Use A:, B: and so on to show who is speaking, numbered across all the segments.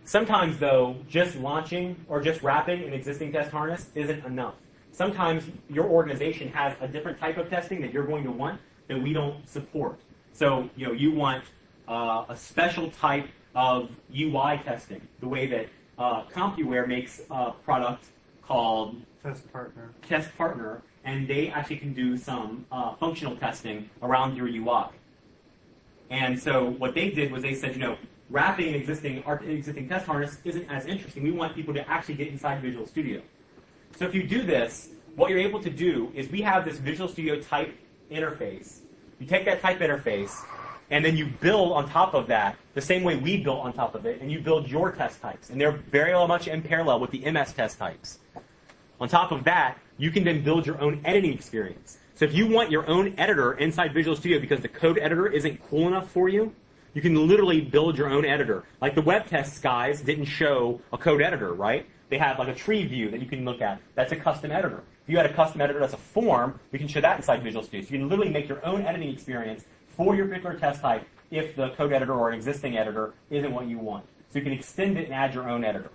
A: Sometimes, though, just launching or just wrapping an existing test harness isn't enough. Sometimes your organization has a different type of testing that you're going to want that we don't support. So, you want a special type of UI testing, the way that CompuWare makes a product called Test Partner, and they actually can do some functional testing around your UI. And so what they did was they said, wrapping an existing test harness isn't as interesting. We want people to actually get inside Visual Studio. So if you do this, what you're able to do is we have this Visual Studio type interface. You take that type interface, and then you build on top of that the same way we built on top of it, and you build your test types. And they're very much in parallel with the MS test types. On top of that, you can then build your own editing experience. So if you want your own editor inside Visual Studio because the code editor isn't cool enough for you, you can literally build your own editor. Like the web tests guys didn't show a code editor, right? They have like a tree view that you can look at. That's a custom editor. If you had a custom editor that's a form, we can show that inside Visual Studio. So you can literally make your own editing experience for your particular test type if the code editor or an existing editor isn't what you want. So you can extend it and add your own editor.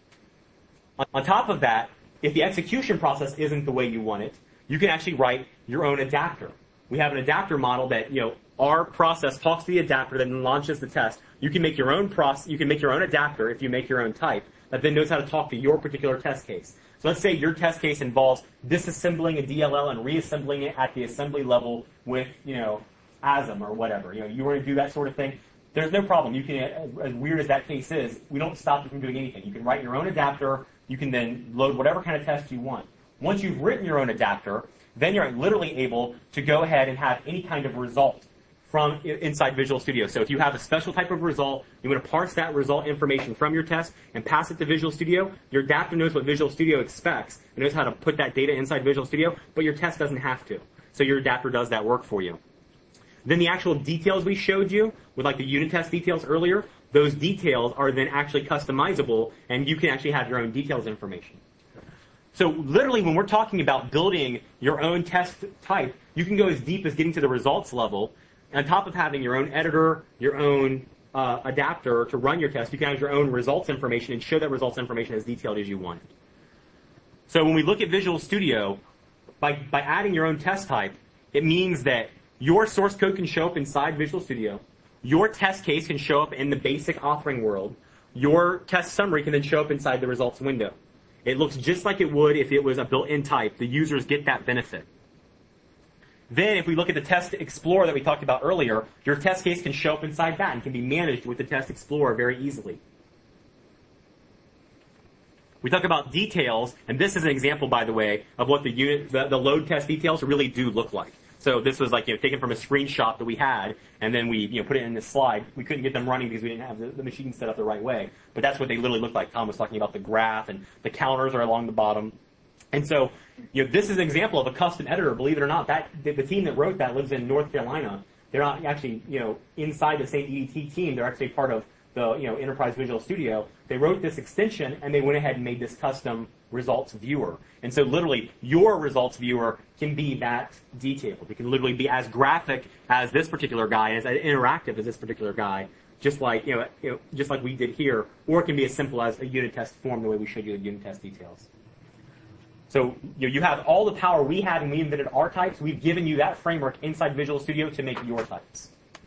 A: On top of that, if the execution process isn't the way you want it, you can actually write your own adapter. We have an adapter model that, our process talks to the adapter that then launches the test. You can make your own you can make your own adapter if you make your own type that then knows how to talk to your particular test case. So let's say your test case involves disassembling a DLL and reassembling it at the assembly level with, ASM or whatever. You want to do that sort of thing. There's no problem. You can, as weird as that case is, we don't stop you from doing anything. You can write your own adapter. You can then load whatever kind of test you want. Once you've written your own adapter, then you're literally able to go ahead and have any kind of result from inside Visual Studio. So if you have a special type of result, you want to parse that result information from your test and pass it to Visual Studio. Your adapter knows what Visual Studio expects. It knows how to put that data inside Visual Studio, but your test doesn't have to. So your adapter does that work for you. Then the actual details we showed you, with like the unit test details earlier, those details are then actually customizable, and you can actually have your own details information. So literally, when we're talking about building your own test type, you can go as deep as getting to the results level. On top of having your own editor, your own adapter to run your test, you can have your own results information and show that results information as detailed as you want it. So when we look at Visual Studio, by adding your own test type, it means that your source code can show up inside Visual Studio, your test case can show up in the basic authoring world, your test summary can then show up inside the results window. It looks just like it would if it was a built-in type. The users get that benefit. Then if we look at the Test Explorer that we talked about earlier, your test case can show up inside that and can be managed with the Test Explorer very easily. We talk about details, and this is an example, by the way, of what the load test details really do look like. So this was like taken from a screenshot that we had, and then we put it in this slide. We couldn't get them running because we didn't have the machine set up the right way. But that's what they literally look like. Tom was talking about the graph, and the counters are along the bottom. And so, this is an example of a custom editor. Believe it or not, that the team that wrote that lives in North Carolina. They're not actually, inside the same EDT team. They're actually part of the, Enterprise Visual Studio. They wrote this extension, and they went ahead and made this custom results viewer. And so, literally, your results viewer can be that detailed. It can literally be as graphic as this particular guy, as interactive as this particular guy, just like just like we did here. Or it can be as simple as a unit test form, the way we showed you the unit test details. So you have all the power we had when we invented our types. We've given you that framework inside Visual Studio to make your types.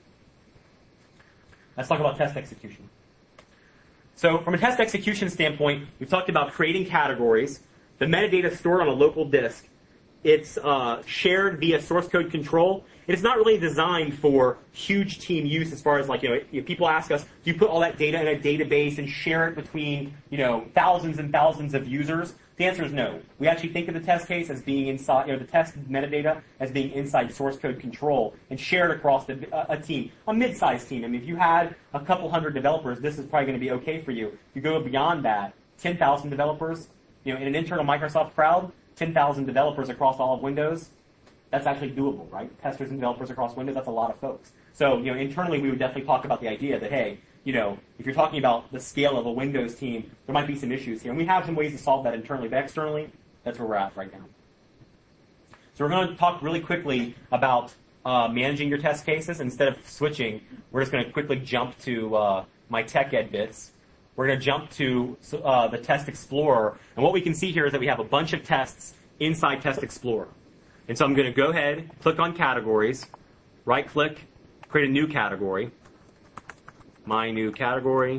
A: Let's talk about test execution. So from a test execution standpoint, we've talked about creating categories. The metadata is stored on a local disk. It's shared via source code control. It's not really designed for huge team use as far as people ask us, do you put all that data in a database and share it between, thousands and thousands of users? The answer is no. We actually think of the test case as being inside, the test metadata as being inside source code control and shared across a team, a mid-sized team. I mean, if you had a couple hundred developers, this is probably going to be okay for you. If you go beyond that, 10,000 developers, in an internal Microsoft crowd, 10,000 developers across all of Windows, that's actually doable, right? Testers and developers across Windows, that's a lot of folks. So, internally we would definitely talk about the idea that, hey, if you're talking about the scale of a Windows team, there might be some issues here. And we have some ways to solve that internally, but externally, that's where we're at right now. So we're going to talk really quickly about managing your test cases. Instead of switching, we're just going to quickly jump to my tech ed bits. we're going to jump to the Test Explorer. And what we can see here is that we have a bunch of tests inside Test Explorer. And so I'm going to go ahead, click on Categories, right-click, create a new category. My new category.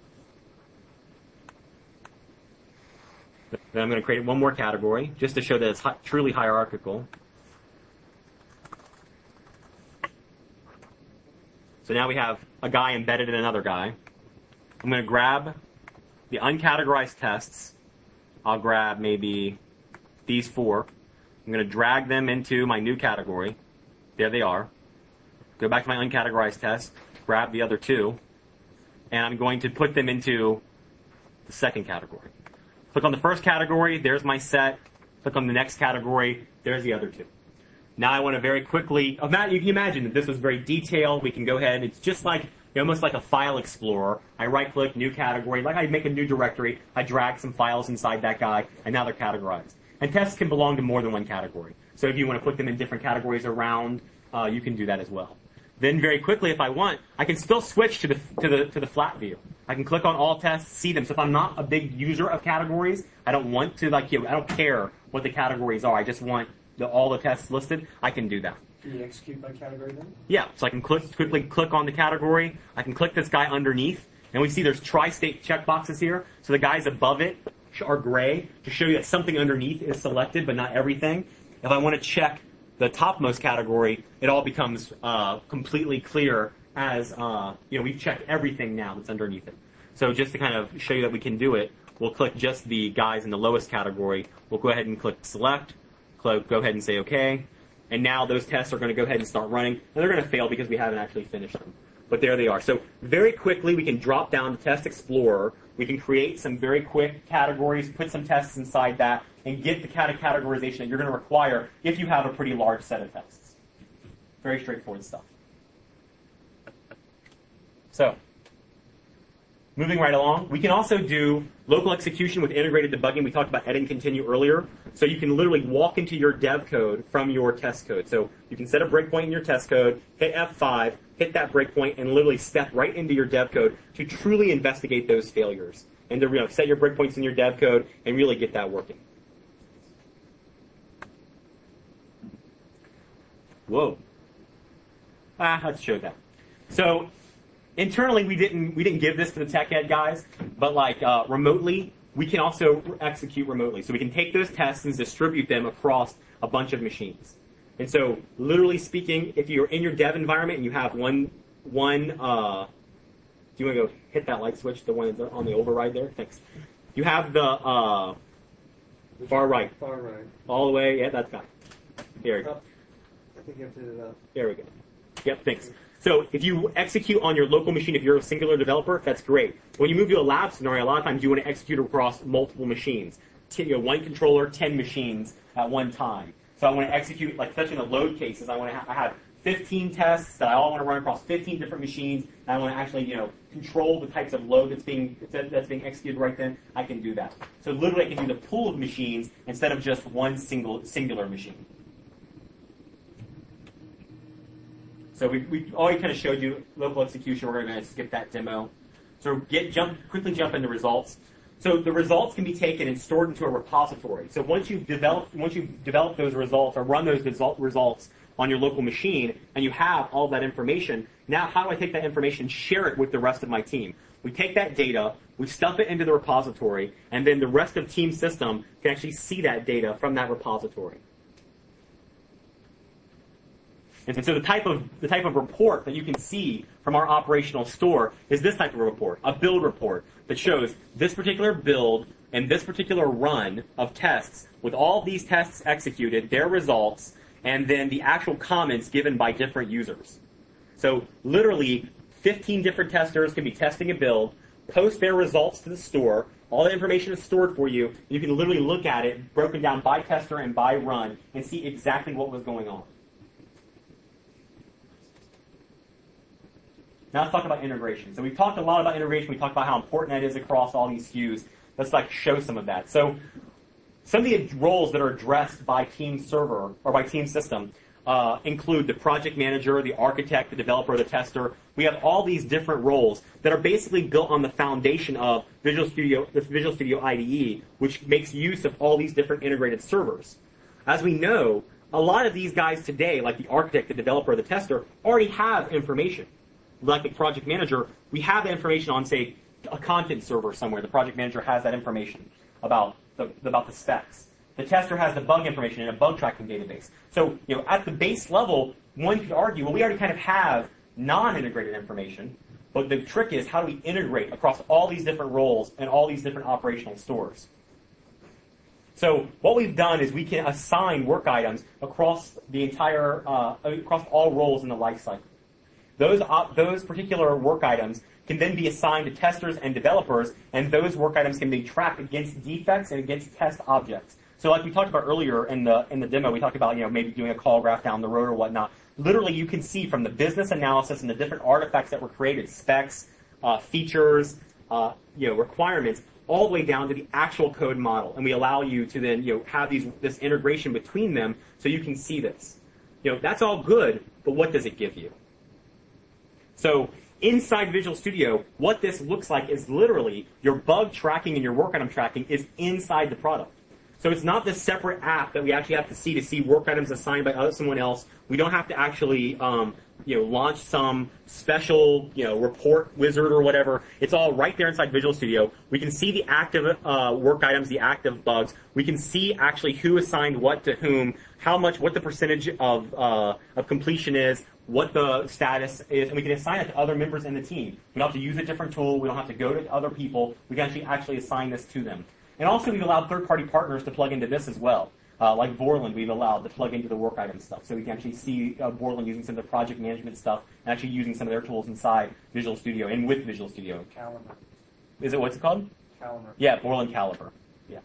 A: Then I'm going to create one more category, just to show that it's truly hierarchical. So now we have a guy embedded in another guy. I'm going to grab the uncategorized tests. I'll grab maybe these 4. I'm going to drag them into my new category. There they are. Go back to my uncategorized test, grab the other 2, and I'm going to put them into the second category. Click on the first category, there's my set. Click on the next category, there's the other 2. Now I want to very quickly, you can imagine that this was very detailed. We can go ahead, it's just like, almost like a file explorer. I right-click, new category, like I make a new directory, I drag some files inside that guy, and now they're categorized. And tests can belong to more than one category. So if you want to put them in different categories around, you can do that as well. Then very quickly, if I want, I can still switch to the flat view. I can click on all tests, see them. So if I'm not a big user of categories, I don't want to I don't care what the categories are. I just want all the tests listed. I can do that.
B: Can you execute by category then?
A: Yeah. So I can quickly click on the category. I can click this guy underneath, and we see there's tri-state checkboxes here. So the guys above it are gray to show you that something underneath is selected, but not everything. If I want to check the topmost category, it all becomes completely clear as, we've checked everything now that's underneath it. So just to kind of show you that we can do it, we'll click just the guys in the lowest category. We'll go ahead and click Select, go ahead and say OK. And now those tests are going to go ahead and start running. And they're going to fail because we haven't actually finished them. But there they are. So very quickly, we can drop down to Test Explorer. We can create some very quick categories, put some tests inside that, and get the kind of categorization that you're going to require if you have a pretty large set of tests. Very straightforward stuff. So, moving right along, we can also do local execution with integrated debugging. We talked about edit and continue earlier. So you can literally walk into your dev code from your test code. So you can set a breakpoint in your test code, hit F5, hit that breakpoint, and literally step right into your dev code to truly investigate those failures. And to set your breakpoints in your dev code and really get that working. Whoa. Let's show that. So internally, we didn't give this to the tech ed guys, but remotely, we can also execute remotely. So we can take those tests and distribute them across a bunch of machines. And so, literally speaking, if you're in your dev environment and you have one, do you want to go hit that light switch, the one on the override there? Thanks. You have the far right.
B: Far right.
A: All the way, yeah, that's got it. Here we go.
B: I think you have to hit it up.
A: There we go. Yep, thanks. So if you execute on your local machine, if you're a singular developer, that's great. When you move to a lab scenario, a lot of times you want to execute across multiple machines. One controller, 10 machines at one time. So I want to execute, especially in the load cases, I have 15 tests that I all want to run across 15 different machines, and I want to actually, control the types of load that's being executed right then. I can do that. So literally I can do the pool of machines instead of just one singular machine. So we already kind of showed you local execution. We're going to skip that demo. So quickly jump into results. So the results can be taken and stored into a repository. So once you've developed those results or run those results on your local machine and you have all that information, now how do I take that information and share it with the rest of my team? We take that data, we stuff it into the repository, and then the rest of team system can actually see that data from that repository. And so the type of report that you can see from our operational store is this type of report, a build report that shows this particular build and this particular run of tests with all these tests executed, their results, and then the actual comments given by different users. So literally 15 different testers can be testing a build, post their results to the store, all the information is stored for you, and you can literally look at it broken down by tester and by run and see exactly what was going on. Now let's talk about integration. So we've talked a lot about integration. We talked about how important that is across all these SKUs. Let's show some of that. So some of the roles that are addressed by Team Server or by Team System, include the project manager, the architect, the developer, the tester. We have all these different roles that are basically built on the foundation of the Visual Studio IDE, which makes use of all these different integrated servers. As we know, a lot of these guys today, like the architect, the developer, the tester, already have information. Like the project manager, we have that information on, say, a content server somewhere. The project manager has that information about the specs. The tester has the bug information in a bug tracking database. So, at the base level, one could argue, well, we already kind of have non-integrated information, but the trick is how do we integrate across all these different roles and all these different operational stores? So what we've done is we can assign work items across the entire, across all roles in the lifecycle. Those particular work items can then be assigned to testers and developers, and those work items can be tracked against defects and against test objects. So like we talked about earlier in the demo, we talked about, maybe doing a call graph down the road or whatnot. Literally, you can see from the business analysis and the different artifacts that were created, specs, features, requirements, all the way down to the actual code model. And we allow you to then, have this integration between them so you can see this. That's all good, but what does it give you? So inside Visual Studio, what this looks like is literally your bug tracking and your work item tracking is inside the product. So it's not this separate app that we actually have to see work items assigned by someone else. We don't have to actually, launch some special, report wizard or whatever. It's all right there inside Visual Studio. We can see the active work items, the active bugs. We can see actually who assigned what to whom, what the percentage of completion is, what the status is, and we can assign it to other members in the team. We don't have to use a different tool. We don't have to go to other people. We can actually assign this to them. And also, we've allowed third-party partners to plug into this as well. Like Borland, we've allowed to plug into the work item stuff. So we can actually see Borland using some of the project management stuff and actually using some of their tools inside Visual Studio and with Visual Studio.
B: Caliber.
A: What's it called?
B: Caliber.
A: Yeah, Borland Caliber. Yeah.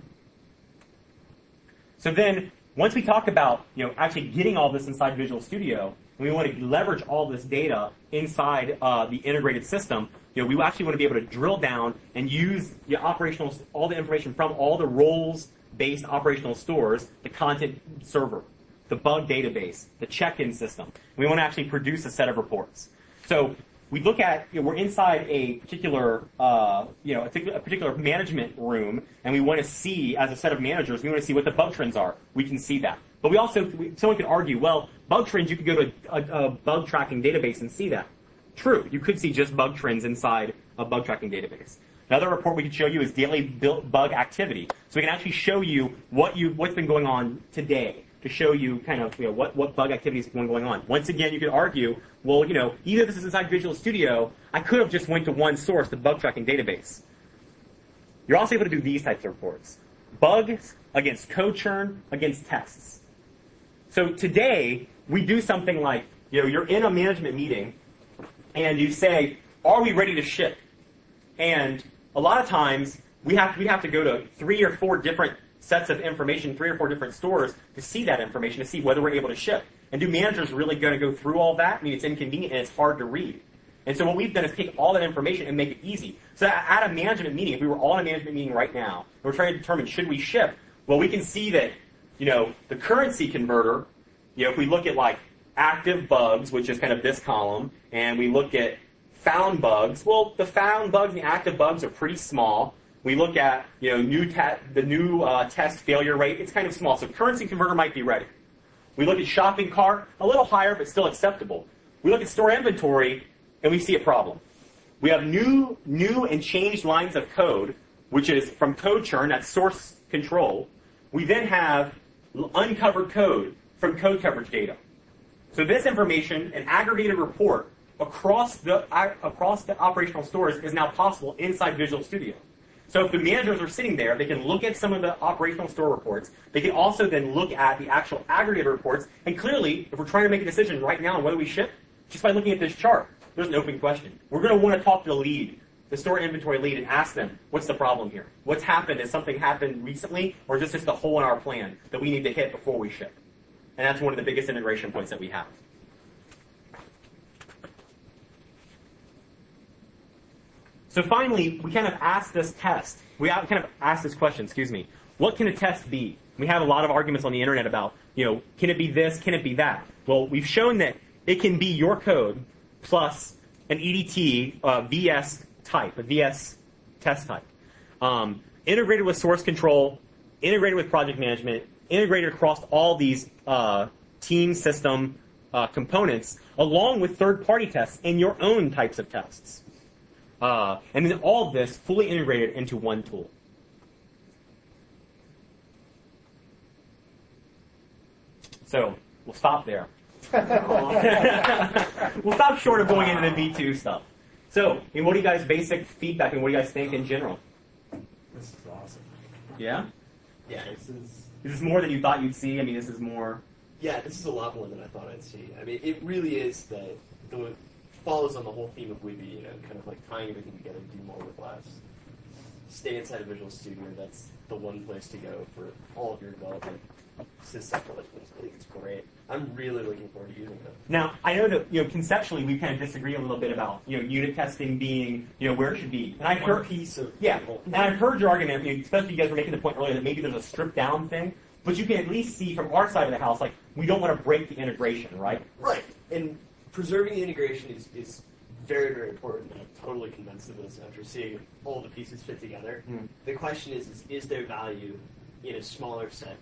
A: So then, once we talk about, actually getting all this inside Visual Studio, and we want to leverage all this data inside the integrated system, we actually want to be able to drill down and use the all the information from all the roles-based operational stores, the content server, the bug database, the check-in system. We want to actually produce a set of reports. So we look at, we're inside a particular, a particular management room, and we want to see, as a set of managers, we want to see what the bug trends are. We can see that. But we also, someone could argue, well, bug trends, you could go to a bug tracking database and see that. True, you could see just bug trends inside a bug tracking database. Another report we could show you is daily bug activity. So we can actually show you what's been going on today to show you kind of what bug activity is going on. Once again, you could argue, well, either this is inside Visual Studio, I could have just went to one source, the bug tracking database. You're also able to do these types of reports. Bugs against code churn against tests. So today, we do something like, you're in a management meeting, and you say, are we ready to ship? And a lot of times, we have to go to 3 or 4 different sets of information, 3 or 4 different stores to see that information, to see whether we're able to ship. And do managers really going to go through all that? I mean, it's inconvenient and it's hard to read. And so what we've done is take all that information and make it easy. So at a management meeting, if we were all in a management meeting right now, and we're trying to determine should we ship, well, we can see that, the currency converter, if we look at like active bugs, which is kind of this column, and we look at found bugs, well, the found bugs and the active bugs are pretty small. We look at, the new test failure rate, it's kind of small. So currency converter might be ready. We look at shopping cart, a little higher, but still acceptable. We look at store inventory, and we see a problem. We have new and changed lines of code, which is from code churn, that's source control. We then have uncovered code from code coverage data. So this information, an aggregated report across the operational stores is now possible inside Visual Studio. So if the managers are sitting there, they can look at some of the operational store reports. They can also then look at the actual aggregated reports. And clearly, if we're trying to make a decision right now on whether we ship, just by looking at this chart, there's an open question. We're going to want to talk to the lead, the store inventory lead, and ask them, what's the problem here? What's happened? Has something happened recently? Or is this just a hole in our plan that we need to hit before we ship? And that's one of the biggest integration points that we have. So finally, we kind of ask this question, what can a test be? We have a lot of arguments on the internet about, can it be this, can it be that? Well, we've shown that it can be your code plus an EDT VS type, a VS test type, integrated with source control, integrated with project management, integrated across all these team system components, along with third-party tests and your own types of tests. And then all of this fully integrated into one tool. So we'll stop there. We'll stop short of going into the V2 stuff. So, what do you guys' basic feedback and what do you guys think in general?
C: This is awesome.
A: Yeah?
C: Yeah,
A: Is this more than you thought you'd see? I mean, this is more...
C: Yeah, this is a lot more than I thought I'd see. I mean, it really is that the follows on the whole theme of Wiby, kind of like tying everything together, do more with less. Stay inside of Visual Studio. That's the one place to go for all of your development. It's great. I'm really looking forward to using it.
A: Now, I know that conceptually we kind of disagree a little bit about unit testing being where it should be. And I've heard
C: piece of
A: and I've heard your argument. Especially you guys were making the point earlier that maybe there's a stripped down thing, but you can at least see from our side of the house, like we don't want to break the integration, right?
C: Right. And preserving the integration is very, very important. And I'm totally convinced of this after seeing all the pieces fit together. The question is there value in a smaller set?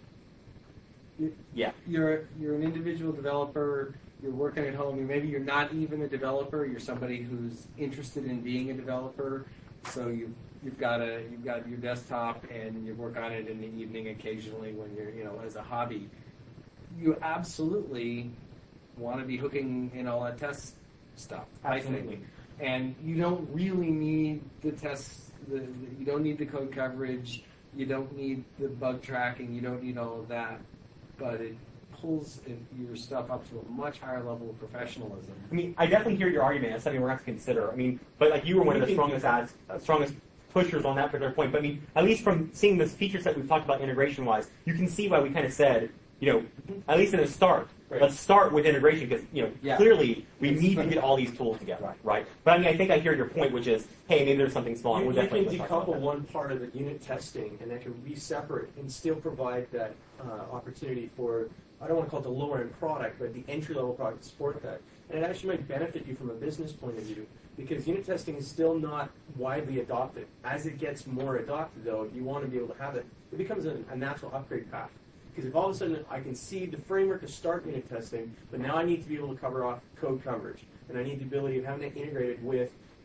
A: Yeah.
B: You're an individual developer. You're working at home. Maybe you're not even a developer. You're somebody who's interested in being a developer. So you've got your desktop and you work on it in the evening occasionally when you're as a hobby. You absolutely want to be hooking in all that test stuff.
A: Absolutely.
B: I think. And you don't really need the tests. You don't need the code coverage. You don't need the bug tracking. You don't need all of that. But it pulls your stuff up to a much higher level of professionalism.
A: I mean, I definitely hear your argument. That's something we're going to have to consider. I mean, but like you were one of the strongest pushers on that particular point. But I mean, at least from seeing this feature set we've talked about integration-wise, you can see why we kind of said, at least in the start, let's start with integration because, clearly we need to get all these tools together, right? But I mean, I think I hear your point, which is, hey, maybe there's something small.
D: You can decouple one part of the unit testing, and that can be separate and still provide that opportunity for, I don't want to call it the lower-end product, but the entry-level product to support that. And it actually might benefit you from a business point of view, because unit testing is still not widely adopted. As it gets more adopted, though, you want to be able to have it. It becomes a natural upgrade path. Because if all of a sudden I can see the framework to start unit testing, but now I need to be able to cover off code coverage, and I need the ability of having it integrated with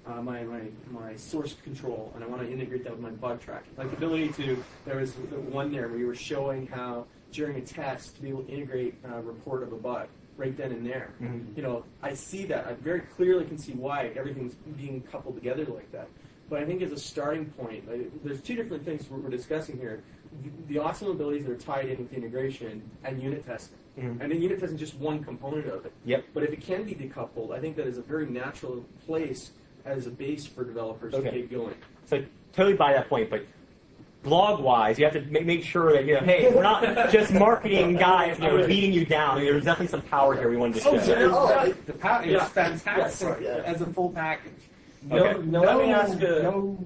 D: my source control, and I want to integrate that with my bug tracking. Like the ability to, there was one there where you were showing how during a test to be able to integrate a report of a bug right then and there.
A: Mm-hmm.
D: I see that. I very clearly can see why everything's being coupled together like that. But I think as a starting point, there's two different things we're discussing here. The awesome abilities that are tied in with integration and unit testing. Mm-hmm. And then unit testing is just one component of it.
A: Yep.
D: But if it can be decoupled, I think that is a very natural place as a base for developers to get going.
A: So totally buy that point, but blog-wise, you have to make sure that, hey, we're not just marketing guys, beating you down. I mean, there's definitely some power here we wanted to show.
B: The power is fantastic as a full package.
D: Let me ask you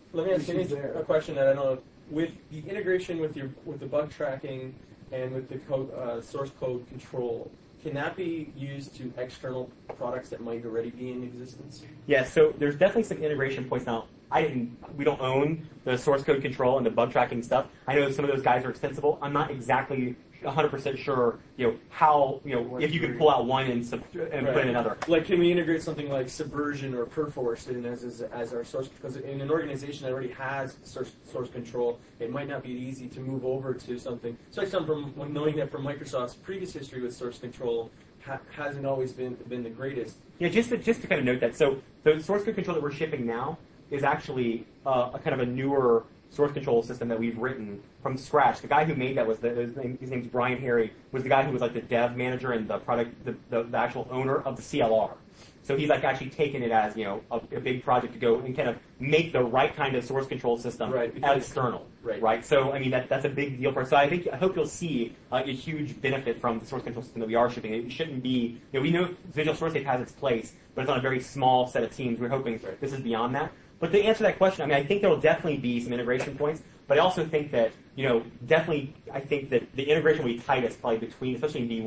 D: a question that I don't know. With the integration with the bug tracking and with the source code control, can that be used to external products that might already be in existence?
A: Yeah, so there's definitely some integration points now. We don't own the source code control and the bug tracking stuff. I know some of those guys are extensible. I'm not exactly 100% sure, how, if you could pull out one and put in another.
D: Like, can we integrate something like Subversion or Perforce in as our source? Because in an organization that already has source control, it might not be easy to move over to something. So, like knowing that from Microsoft's previous history with source control hasn't always been the greatest.
A: Yeah, just to kind of note that. So, the source code control that we're shipping now is actually a kind of a newer source control system that we've written from scratch. The guy who made that his name's Brian Harry, was the guy who was like the dev manager and the product, the actual owner of the CLR. So he's like actually taken it as, a big project to go and kind of make the right kind of source control system external. Right. So, I mean, that's a big deal for us. So I hope you'll see a huge benefit from the source control system that we are shipping. It shouldn't be, we know Visual SourceSafe has its place, but it's on a very small set of teams. We're hoping this is beyond that. But to answer that question, I mean, I think there will definitely be some integration points, but I also think that, I think that the integration will be tightest probably between, especially in V1,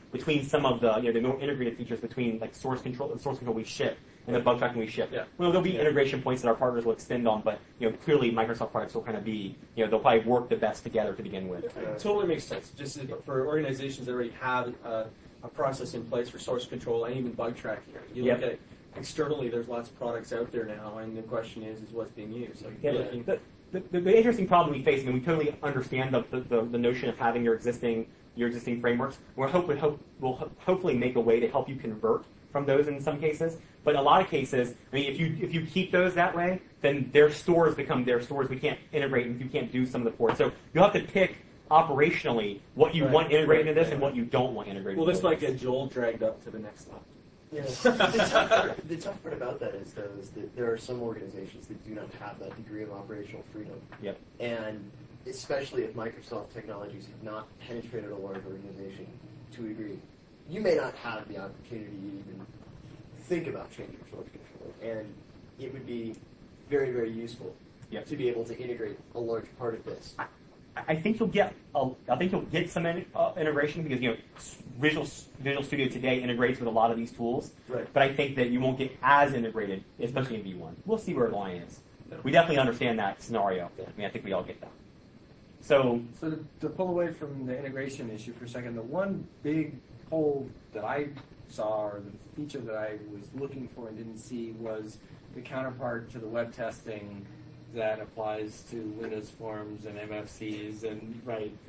A: between some of the the more integrated features between like source control we ship and the bug tracking we ship.
D: Yeah.
A: Well, there'll be integration points that our partners will extend on, but clearly Microsoft products will kind of be they'll probably work the best together to begin with.
D: It totally makes sense. Just for organizations that already have a process in place for source control and even bug tracking. You look at externally, there's lots of products out there now, and the question is what's being used. So
A: The interesting problem we face, and we totally understand the notion of having your existing frameworks. We'll hopefully make a way to help you convert from those in some cases. But in a lot of cases, I mean, if you keep those that way, then their stores become their stores. We can't integrate, and you can't do some of the ports. So you'll have to pick operationally what you want integrated into this and what you don't want integrated.
D: Well, this
A: into
D: might
A: this.
D: get Joel dragged up to the next level.
C: Yeah. The tough part about that is, though, is that there are some organizations that do not have that degree of operational freedom.
A: Yep.
C: And especially if Microsoft technologies have not penetrated a large organization to a degree, you may not have the opportunity to even think about changing source control. And it would be very, very useful to be able to integrate a large part of this.
A: I think you'll get some integration because Visual Studio today integrates with a lot of these tools.
C: Right.
A: But I think that you won't get as integrated, especially in V1. We'll see where the line is. We definitely understand that scenario. I mean, I think we all get that. So
B: to pull away from the integration issue for a second, the one big hole that I saw, or the feature that I was looking for and didn't see, was the counterpart to the web testing that applies to Windows Forms and MFCs and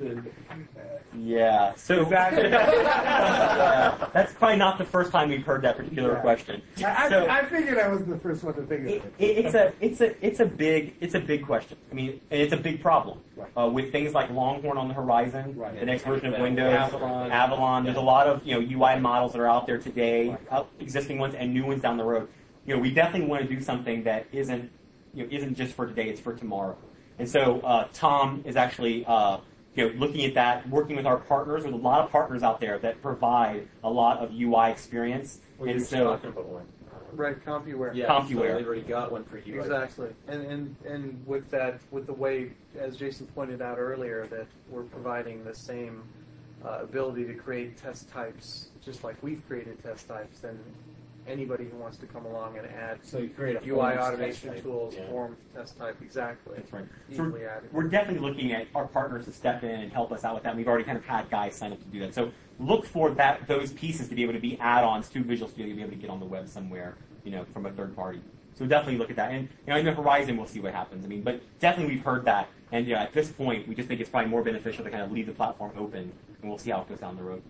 A: yeah. So
B: exactly.
A: That's probably not the first time we've heard that particular question.
B: I figured I wasn't the first one to think of it.
A: It's a big question. I mean, and it's a big problem with things like Longhorn on the horizon, the next version of Windows, Avalon. There's a lot of UI models that are out there today, existing ones and new ones down the road. We definitely want to do something that isn't just for today; it's for tomorrow. And so Tom is actually looking at that, working with our partners. There's a lot of partners out there that provide a lot of UI experience.
D: Well,
A: and
D: you're
A: so,
D: talking about one.
E: Right, CompuWare.
D: Yeah,
A: CompuWare.
D: So they've already got one for you.
E: Exactly. And with the way, as Jason pointed out earlier, that we're providing the same ability to create test types, just like we've created test types, then anybody who wants to come along and add
D: So you create a
E: UI
D: forms
E: automation
D: test type.
E: tools,
C: Yeah.
E: form test type, exactly.
A: That's right. So
E: Easily added.
A: we're definitely looking at our partners to step in and help us out with that. We've already kind of had guys sign up to do that. So look for those pieces to be able to be add-ons to Visual Studio to be able to get on the web somewhere, from a third party. So definitely look at that. And in the horizon, we'll see what happens. I mean, but definitely we've heard that. And at this point, we just think it's probably more beneficial to kind of leave the platform open, and we'll see how it goes down the road.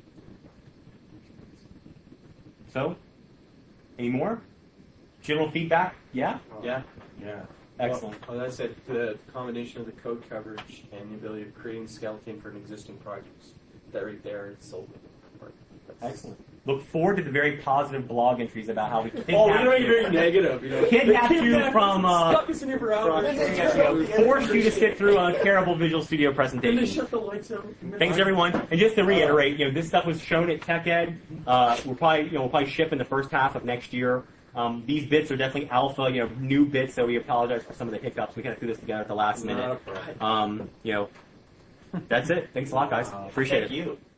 A: So, any more? General feedback? Yeah?
D: Yeah.
A: Excellent.
D: Well, as I said, the combination of the code coverage and the ability of creating skeleton for an existing project, that right there, it's sold.
A: Excellent. Look forward to the very positive blog entries about how we kidnapped
D: Oh, we're
A: you.
D: very negative.
A: Kidnapped you from,
D: stuck us in your browser.
A: forced you to sit through a terrible Visual Studio
D: And they
A: presentation.
D: shut the lights out.
A: Thanks everyone. And just to reiterate, this stuff was shown at TechEd. We'll probably ship in the first half of next year. These bits are definitely alpha, new bits, so we apologize for some of the hiccups. We kind of threw this together at the last minute. That's it. Thanks a lot, guys. Appreciate it.
C: Thank you.